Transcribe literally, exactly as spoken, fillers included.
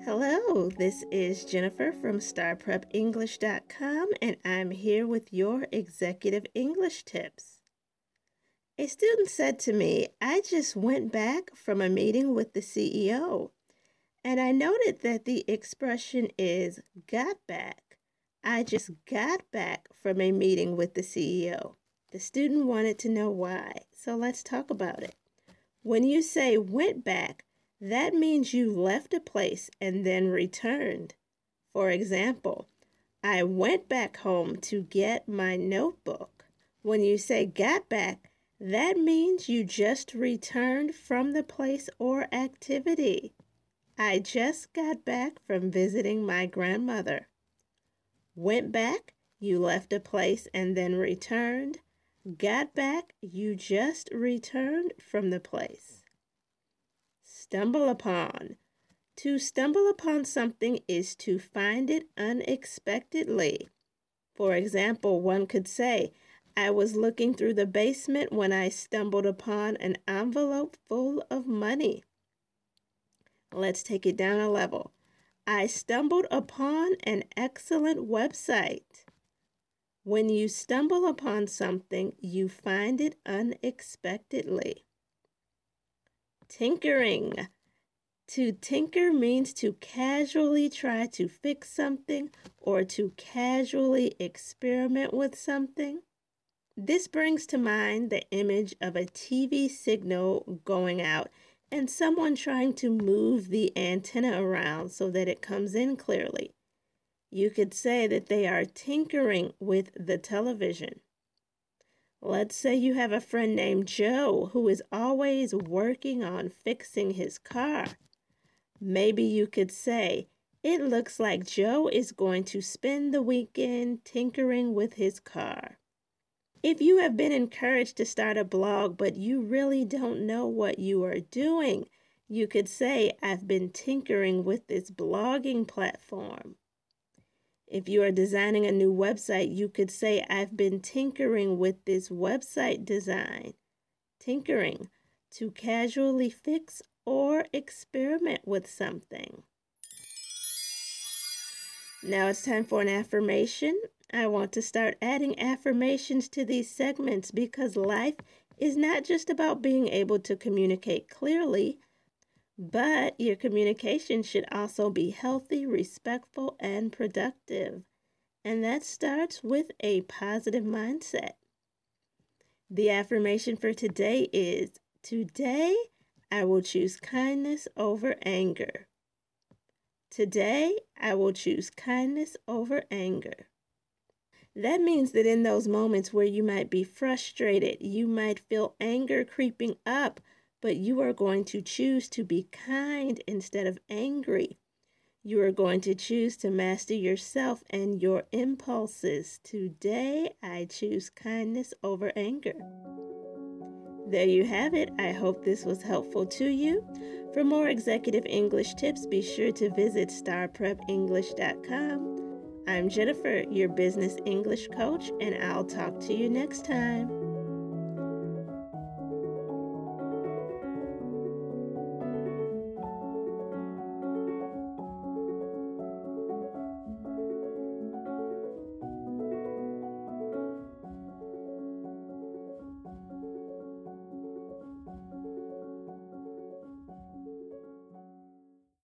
Hello, this is Jennifer from star prep english dot com, and I'm here with your executive English tips. A student said to me, I just went back from a meeting with the C E O, and I noted that the expression is got back. I just got back from a meeting with the C E O. The student wanted to know why, so let's talk about it. When you say went back, that means you left a place and then returned. For example, I went back home to get my notebook. When you say got back, that means you just returned from the place or activity. I just got back from visiting my grandmother. Went back, you left a place and then returned. Got back, you just returned from the place. Stumble upon. To stumble upon something is to find it unexpectedly. For example, one could say, I was looking through the basement when I stumbled upon an envelope full of money. Let's take it down a level. I stumbled upon an excellent website. When you stumble upon something, you find it unexpectedly. Tinkering. To tinker means to casually try to fix something or to casually experiment with something. This brings to mind the image of a T V signal going out and someone trying to move the antenna around so that it comes in clearly. You could say that they are tinkering with the television. Let's say you have a friend named Joe who is always working on fixing his car. Maybe you could say, it looks like Joe is going to spend the weekend tinkering with his car. If you have been encouraged to start a blog but you really don't know what you are doing, you could say, I've been tinkering with this blogging platform. If you are designing a new website, you could say, I've been tinkering with this website design. Tinkering, to casually fix or experiment with something. Now it's time for an affirmation. I want to start adding affirmations to these segments because life is not just about being able to communicate clearly, but your communication should also be healthy, respectful, and productive. And that starts with a positive mindset. The affirmation for today is, today I will choose kindness over anger. Today I will choose kindness over anger. That means that in those moments where you might be frustrated, you might feel anger creeping up, but you are going to choose to be kind instead of angry. You are going to choose to master yourself and your impulses. Today, I choose kindness over anger. There you have it. I hope this was helpful to you. For more executive English tips, be sure to visit star prep english dot com. I'm Jennifer, your business English coach, and I'll talk to you next time.